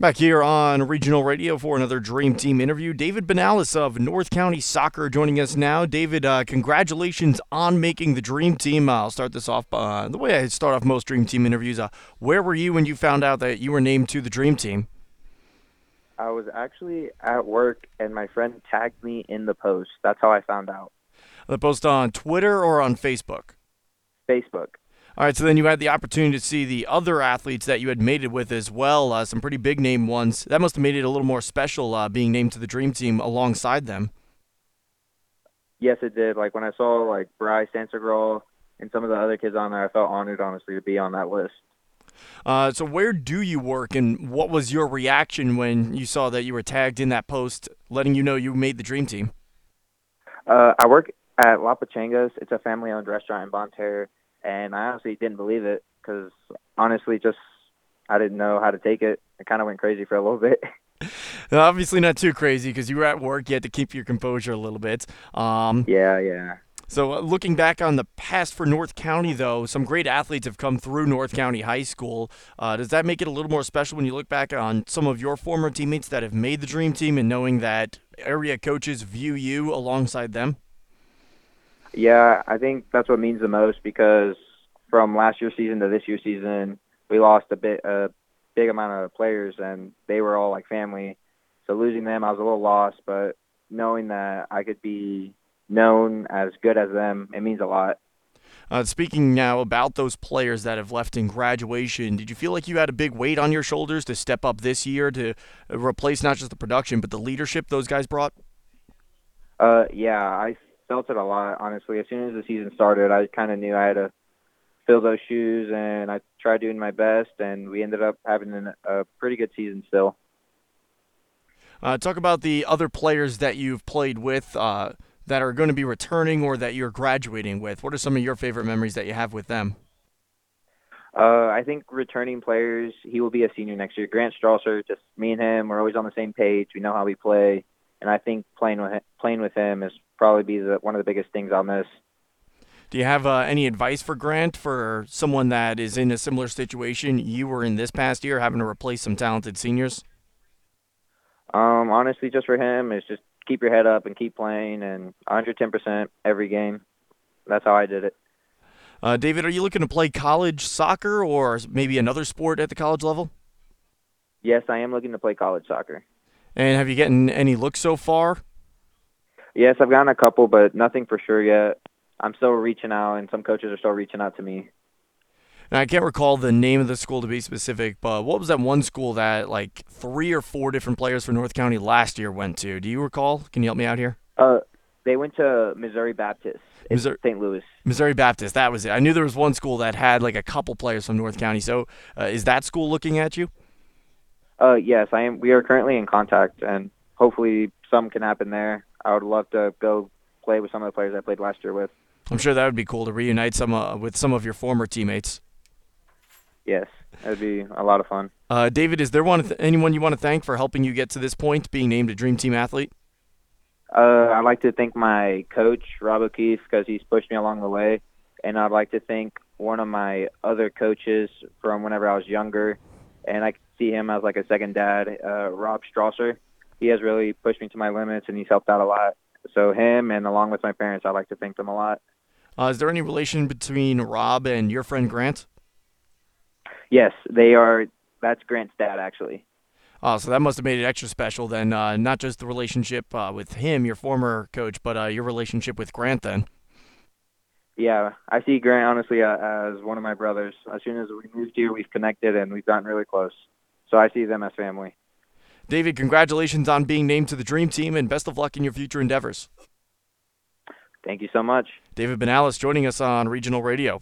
Back here on Regional Radio for another Dream Team interview. David Benalis of North County Soccer joining us now. David, congratulations on making the Dream Team. I'll start this off the way I start off most Dream Team interviews. Where were you when you found out that you were named to the Dream Team? I was actually at work, and my friend tagged me in the post. That's how I found out. The post on Twitter or on Facebook? Facebook. All right, so then you had the opportunity to see the other athletes that you had made it with as well, some pretty big name ones. That must have made it a little more special being named to the Dream Team alongside them. Yes, it did. Like, when I saw, like, Bryce Sansegraw and some of the other kids on there, I felt honored, honestly, to be on that list. So where do you work, and what was your reaction when you saw that you were tagged in that post, letting you know you made the Dream Team? I work at La Pachangas. It's a family-owned restaurant in Bonne Terre, and I honestly didn't believe it because, honestly, I didn't know how to take it. I kind of went crazy for a little bit. Obviously not too crazy because you were at work. You had to keep your composure a little bit. Yeah. So looking back on the past for North County, though, some great athletes have come through North County High School. Does that make it a little more special when you look back on some of your former teammates that have made the Dream Team and knowing that area coaches view you alongside them? Yeah, I think that's what means the most because from last year's season to this year's season, we lost a big amount of players, and they were all like family. So losing them, I was a little lost, but knowing that I could be known as good as them, it means a lot. Speaking now about those players that have left in graduation, did you feel like you had a big weight on your shoulders to step up this year to replace not just the production but the leadership those guys brought? Yeah, I felt it a lot, honestly. As soon as the season started, I kind of knew I had to fill those shoes, and I tried doing my best, and we ended up having a pretty good season still. Talk about the other players that you've played with that are going to be returning or that you're graduating with. What are some of your favorite memories that you have with them? I think returning players, he will be a senior next year. Grant Strasser, just me and him, we're always on the same page. We know how we play, and I think playing with him is probably be one of the biggest things I'll miss. Do you have any advice for Grant for someone that is in a similar situation you were in this past year, having to replace some talented seniors? Honestly, just for him, is just keep your head up and keep playing, and 110% every game. That's how I did it. David, are you looking to play college soccer or maybe another sport at the college level? Yes, I am looking to play college soccer. And have you gotten any looks so far? Yes, I've gotten a couple, but nothing for sure yet. I'm still reaching out, and some coaches are still reaching out to me. And I can't recall the name of the school to be specific, but what was that one school that like 3 or 4 different players from North County last year went to? Do you recall? Can you help me out here? They went to Missouri Baptist in St. Louis. Missouri Baptist, that was it. I knew there was one school that had like a couple players from North County. So is that school looking at you? Yes, I am. We are currently in contact, and hopefully something can happen there. I would love to go play with some of the players I played last year with. I'm sure that would be cool to reunite with some of your former teammates. Yes, that would be a lot of fun. David, is there anyone you want to thank for helping you get to this point, being named a Dream Team athlete? I'd like to thank my coach, Rob O'Keefe, because he's pushed me along the way. And I'd like to thank one of my other coaches from whenever I was younger, and I see him as like a second dad, Rob Strasser. He has really pushed me to my limits, and he's helped out a lot. So him, and along with my parents, I'd like to thank them a lot. Is there any relation between Rob and your friend Grant? Yes, they are. That's Grant's dad, actually. So that must have made it extra special then, not just the relationship with him, your former coach, but your relationship with Grant then. Yeah, I see Grant, honestly, as one of my brothers. As soon as we moved here, we've connected, and we've gotten really close. So I see them as family. David, congratulations on being named to the Dream Team, and best of luck in your future endeavors. Thank you so much. David Benalis joining us on Regional Radio.